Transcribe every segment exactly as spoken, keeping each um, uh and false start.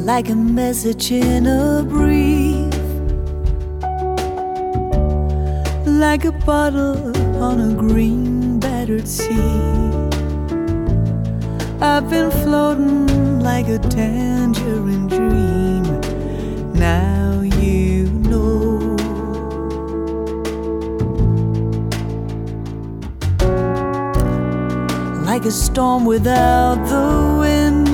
like a message in a brief, like a bottle on a green battered sea. I've been floating like a tangerine dream. Now you know. Like a storm without the wind,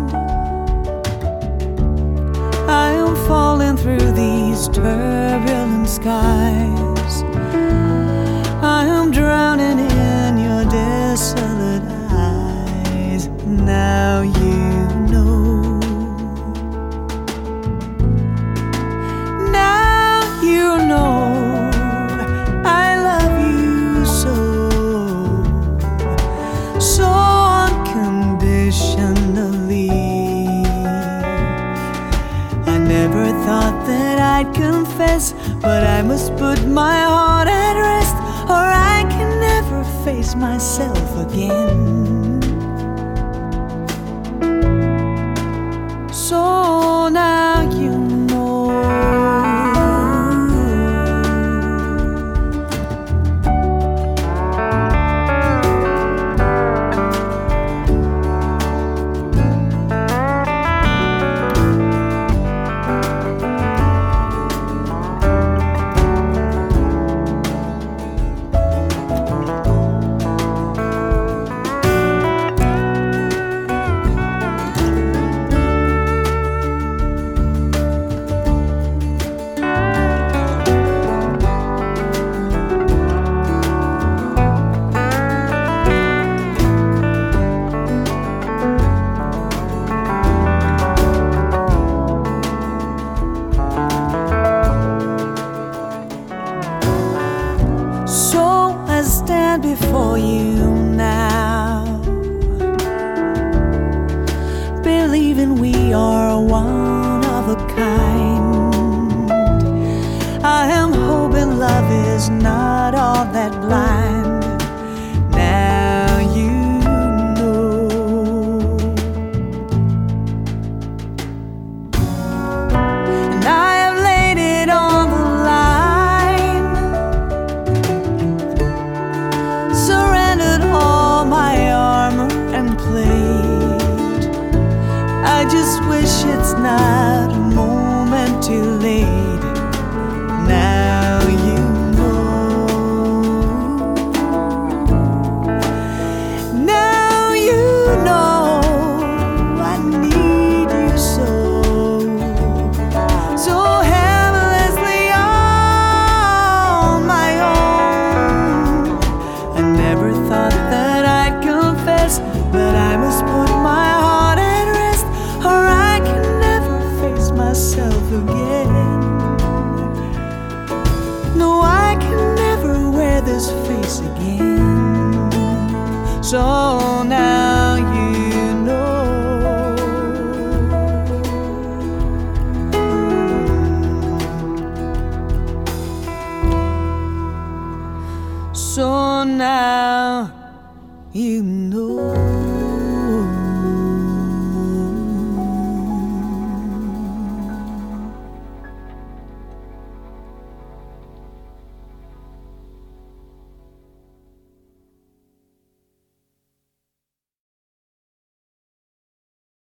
I am falling through these turbulent skies. I am drowning in your desolate eyes. Now you know. Now you know I love you so, so unconditionally. I never thought that I'd confess, but I must put my heart at rest, or I can never face myself again. So now you know. Stand before you now, believing we are one of a kind. I am hoping love is not all that blind. Now you know. And I have laid it on the line, surrendered all my armor and plate. I just wish it's not a moment too late.